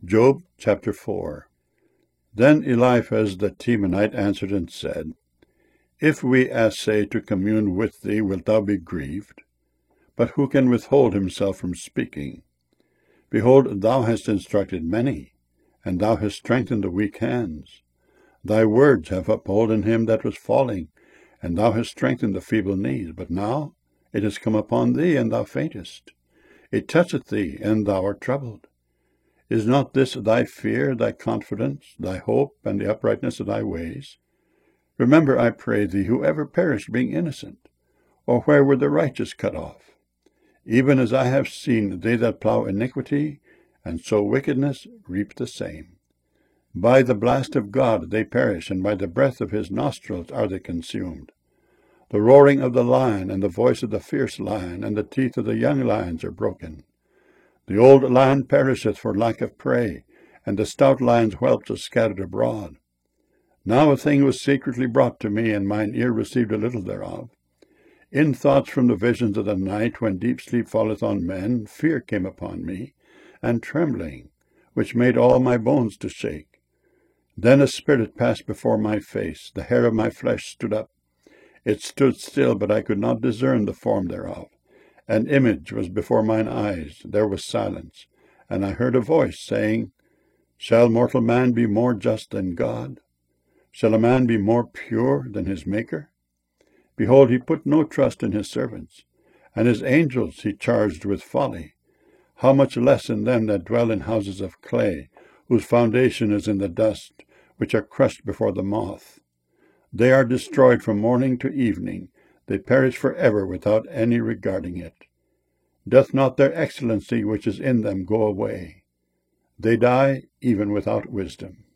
Job chapter 4. Then Eliphaz the Temanite answered and said, If we essay to commune with thee, wilt thou be grieved? But who can withhold himself from speaking? Behold, thou hast instructed many, and thou hast strengthened the weak hands. Thy words have upholden him that was falling, and thou hast strengthened the feeble knees. But now it has come upon thee, and thou faintest. It toucheth thee, and thou art troubled. Is not this thy fear, thy confidence, thy hope, and the uprightness of thy ways? Remember, I pray thee, who ever perished being innocent? Or where were the righteous cut off? Even as I have seen, they that plough iniquity, and sow wickedness, reap the same. By the blast of God they perish, and by the breath of his nostrils are they consumed. The roaring of the lion, and the voice of the fierce lion, and the teeth of the young lions are broken. The old lion perisheth for lack of prey, and the stout lion's whelps are scattered abroad. Now a thing was secretly brought to me, and mine ear received a little thereof. In thoughts from the visions of the night, when deep sleep falleth on men, fear came upon me, and trembling, which made all my bones to shake. Then a spirit passed before my face, the hair of my flesh stood up. It stood still, but I could not discern the form thereof. An image was before mine eyes, there was silence, and I heard a voice saying, Shall mortal man be more just than God? Shall a man be more pure than his Maker? Behold, he put no trust in his servants, and his angels he charged with folly. How much less in them that dwell in houses of clay, whose foundation is in the dust, which are crushed before the moth. They are destroyed from morning to evening, they perish forever without any regarding it. Doth not their excellency which is in them go away? They die even without wisdom.